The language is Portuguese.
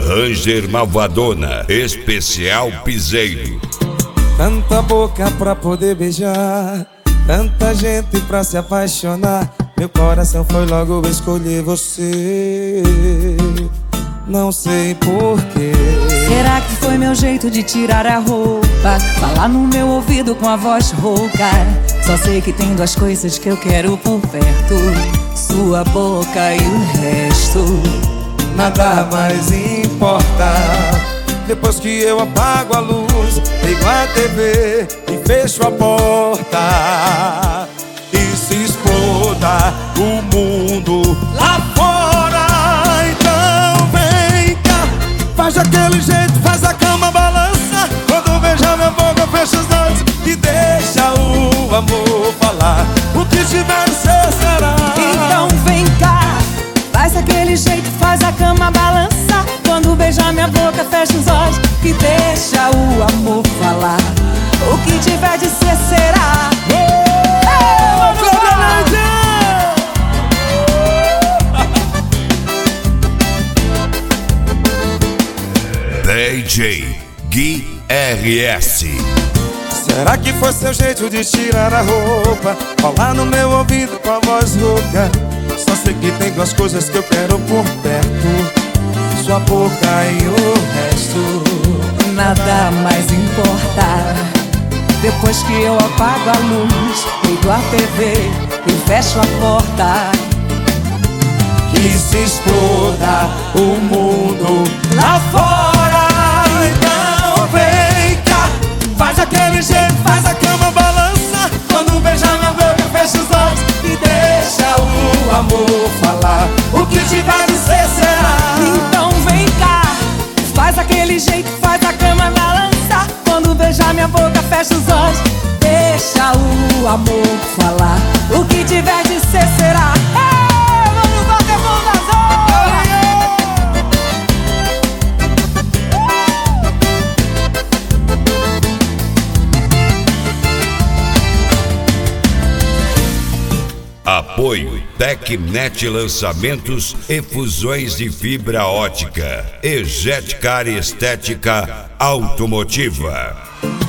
Ranger Malvadona, especial piseiro. Tanta boca pra poder beijar, tanta gente pra se apaixonar. Meu coração foi logo escolher você, não sei porquê. Será que foi meu jeito de tirar a roupa, falar no meu ouvido com a voz rouca? Só sei que tem duas coisas que eu quero por perto: sua boca e o resto. Nada mais importa. Depois que eu apago a luz, ligo a TV e fecho a porta, e se exploda o mundo lá fora. Então vem cá, faz daquele jeito, faz a cama balança. Quando beijar minha boca, fecha os olhos e deixa o amor falar. O que tiver ser será. Então vem cá, faz daquele jeito, faz a cama balança. Quando beijar minha boca, fecha os olhos e deixa o amor falar. O que tiver de ser será. DJ Gui RS. Será que foi seu jeito de tirar a roupa, falar no meu ouvido com a voz rouca? Só sei que tem duas coisas que eu quero por perto: sua boca e o resto. Nada mais importa. Depois que eu apago a luz, ligo a TV e fecho a porta, que se exploda o mundo lá fora. Então vem cá, faz aquele jeito, faz a cama balança. Quando beijar minha boca, fecha os olhos e deixa o amor falar. O que tiver de ser será. Então vem cá, faz aquele jeito, faz a cama balançar. Quando beijar minha boca, fecha os olhos, deixa o amor falar. O que tiver de ser será. Vamos bater bunda Apoio Tecnet Lançamentos e Fusões de Fibra Ótica e Jetcar Estética Automotiva.